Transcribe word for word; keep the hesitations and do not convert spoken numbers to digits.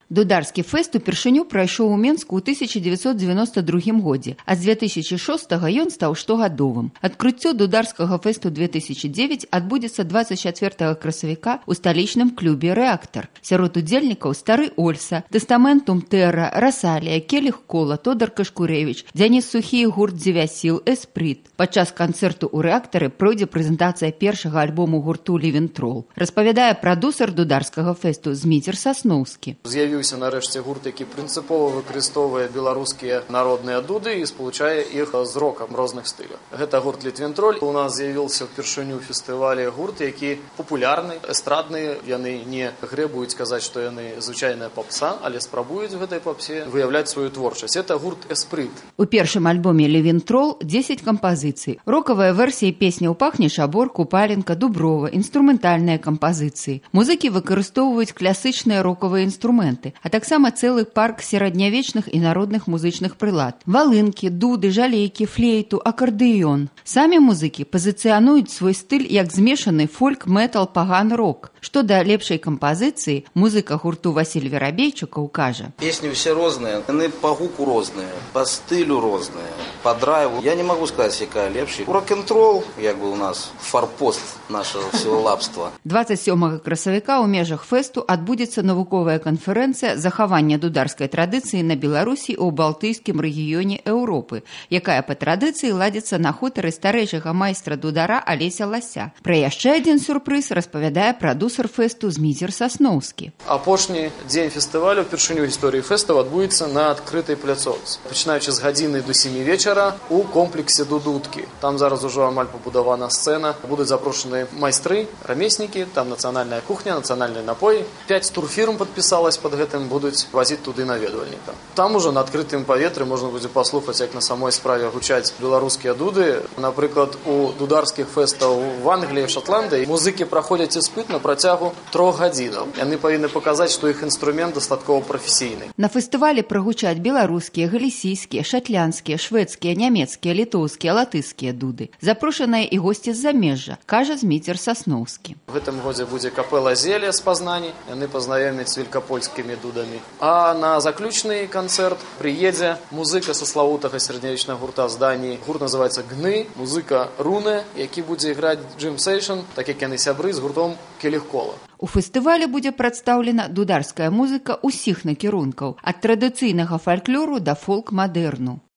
Дударскі фэст упершыню прайшоў у Менску ў тысяча дзевяцьсот дзевяноста другім годзе, а з дзве тысячы шостага ён стаў штогадовым. Адкрыццё дударскага фэсту две тысячи девять адбудзецца дваццаць чацвёртага красавіка ў сталічным клубе «Рэактар». Сярод удзельнікаў стары Ольса, Тэстаментум Тэрра, Расалія, Келіх Кола, Тодар Кашкурэвіч, Дзяніс Сухі, гурт Дзевясіл, Эсприт. Падчас канцэрту ў «Рэактары» пройдзе прэзентацыя першага альбому гурту «Левентрол». Распавядае прадусер дударскага фэсту Зміцер Сасноўскі. З'явіўся нарэшце гурт, які прынцыпова выкарыстоўвае беларускія народныя дуды і спалучае іх з рокам розных стыляў. Гэта гурт «Літвентроль». У нас з'явіўся ўпершыню фестывалі гурт, які папулярны, эстрадны. Яны не грэбуюць казаць, што яны звычайная попса, але спрабуюць в гэтай попсе выяўляць сваю творчасць. Это гурт «Эсприт». У першым альбоме «Левентрол» дзесяць кампазіцый. Рокавыя версіі песняў «Пахне шабор», «Купаленка», «Дуброва», інструментальныя кампазіцыі. Музыкі выкарыстоўваюць класычныя рокавыя інструменты, а таксама цэлы парк сераднявечных і народных музычных прылад. Валынкі, дуды, жалейкі, флейту, акардэён. Самі музыкі пазіцыянуюць свой стыль як змешаны фольк, метал, паган, рок. Што да лепшай кампазіцыі, музыка гурту Васіль Верабейчукаў кажа: песні ўсе розныя, яны па гуку розныя, па стылю розныя, па драйву. Я не магу сказаць, якая лепшая. Рок-н-рол, як бы у нас форпост нашего всего лапства. дваццаць сёмага красавіка ў межах фэсту адбудзецца навуковая канферэнцыя захавання дударскай традыцыі на Беларусі ў балтыйскім рэгіёне Еўропы, якая па традыцыі ладзіцца на хутары старэйшага майстра дудара Алеся Лася. Пра яшчэ адзін сюрпрыз распавядае прадусер фэсту Зміцер Сасноўскі. Апошні дзень фестывалю ўпершыню гісторыі фэсту адбудзецца на адкрытай пляцоўцы, пачынаючы з гадзіны до сямі вечара у комплексе Дудуткі. Там зараз ужо амаль пабудавана сцэна, будуць запрошаны майстры, рамеснікі, там нацыянальная кухня, нацыянальны напой. Пяць турфірм падпісалась пад гэтым, будуць вазіць туды наведвальніка. Там ужо на адкрытым паветры можна будзе паслухаць, як на самой справе гучаць беларускія дуды. Напрыклад, у дударскіх фэстаў в Англіі, Шотландыі музыкі праходзяць іспыт на працягу трох гадзінаў. Яны павінны паказаць, што іх інструмент дастаткова прафесійны. На фестывалі прагучаць беларускія, галісійскія, шатлянскія, шведскія, нямецкія, літоўскія, латышскія дуды. Запрошаныя і госці з замежжа, кажа Зміцер Сасноўскі. В гэтым годзе будзе капэла «Зеле» з Пазнані. Яны пазнаёмяць з великопольскімі дудамі. А на заключны канцэрт прыедзе музыка са славутага сярэднявечнага гурта з Даніі. Гурт называецца «Гны», музыка «Руне», які будзе іграць Джим Сейшн, так як яны сябры з гуртом «Келіх Кола». У фестывалі будзе прадстаўлена дударская музыка ўсіх накірункаў, ад традыцыйнага фальклору да фолк-мадэрну.